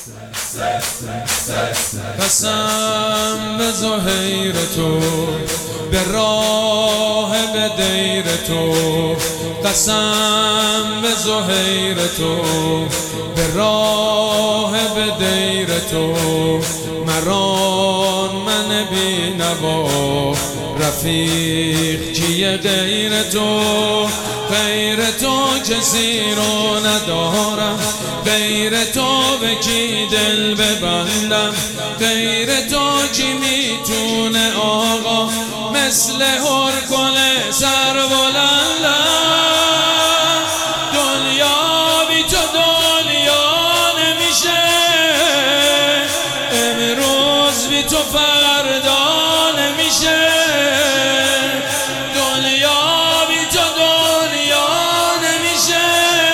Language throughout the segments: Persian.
قسم به زهیر تو، به راه به دیر تو. قسم به زهیر تو، به راه به دیر تو. مران من بی نوا، رفیق کیه غیر تو؟ غیر تو کسی رو ندارم، غیر تو به کی دل ببندم؟ غیر تو کی میتونه آقا مثل هرکل سربلندم؟ دنیا بی تو دنیا نمیشه، امروز بی تو فردا نمیشه. دنیا بی تو دنیا نمیشه،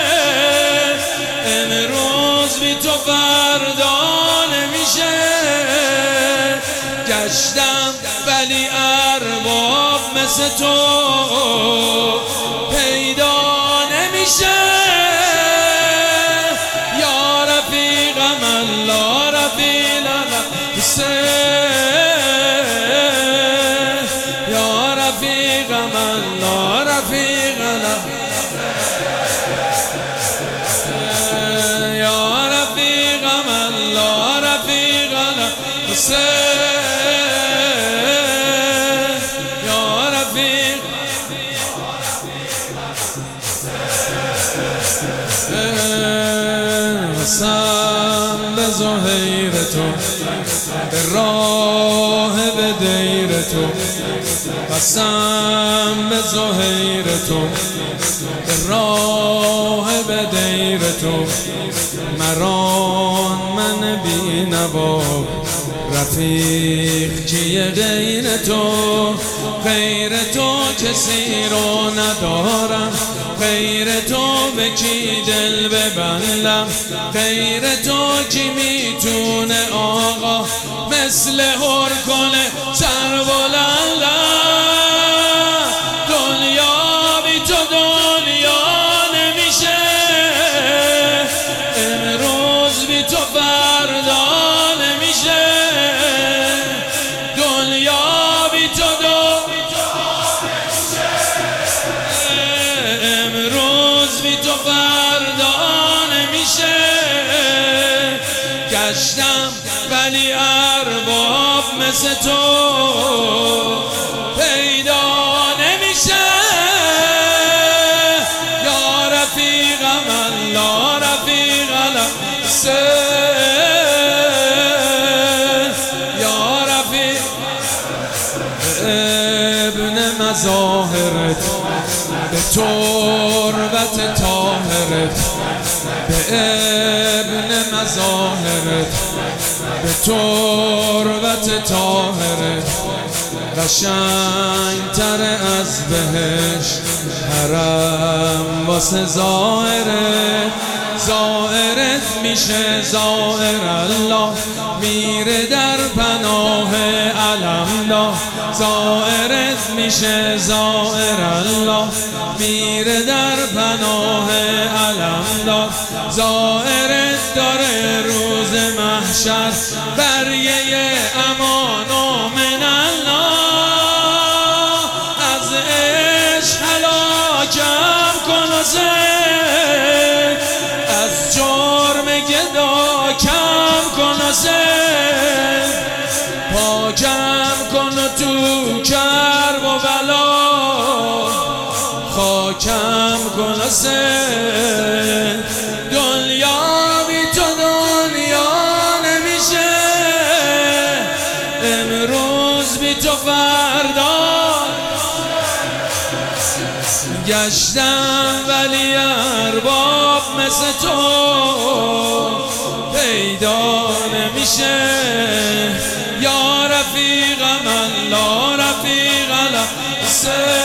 امروز بی تو فردا نمیشه. گشتم ولی ارباب مثل تو پیدا نمیشه. یا رفیقم الله رفیق یا رفیقم الله رفیق یا رفیقم الله رفیق یا رفیق. قسم به زهیر تو، به راه به دیر تو. قسم به زهیر تو، به راه به دیر تو. مران من بی نوا، رفیق کیه غیر تو؟ غیر تو کسی رو ندارم، غیر تو به کی دل ببندم؟ غیر تو کی میتونه آقا مثل هرکل سربلندم؟ دنیا بی تو دنیا نمیشه، امروز بی تو فردا نمیشه. دنیا بی تو امروز بی تو فردا نمیشه. گشتم ولی ارباب مثل تو پیدا نمیشه. یا رفیقم الله رفیق یا رفیق. ابن مظاهرت، به تربت طاهرت، به ابن مظاهرت، به تربت طاهرت. قشنگتر از بهشت حرم واسه زائرت. زائرت میشه زائر الله، میره در پناه علمدار. زائرت میشه زائر الله، میره در پناه علمدار. زائرت داره روز محشر بریه امان و من الله. از عشق هلاکم کن و زد، از جرم گدا کم کن و زد. پاکم کن و تو کرب و بلا خاکم کن و زد. دنیا بی تو دنیا نمیشه، امروز بی تو فردا. گشتم ولی ارباب مثل تو پیدا نمیشه. یا رفیقم الله رفیق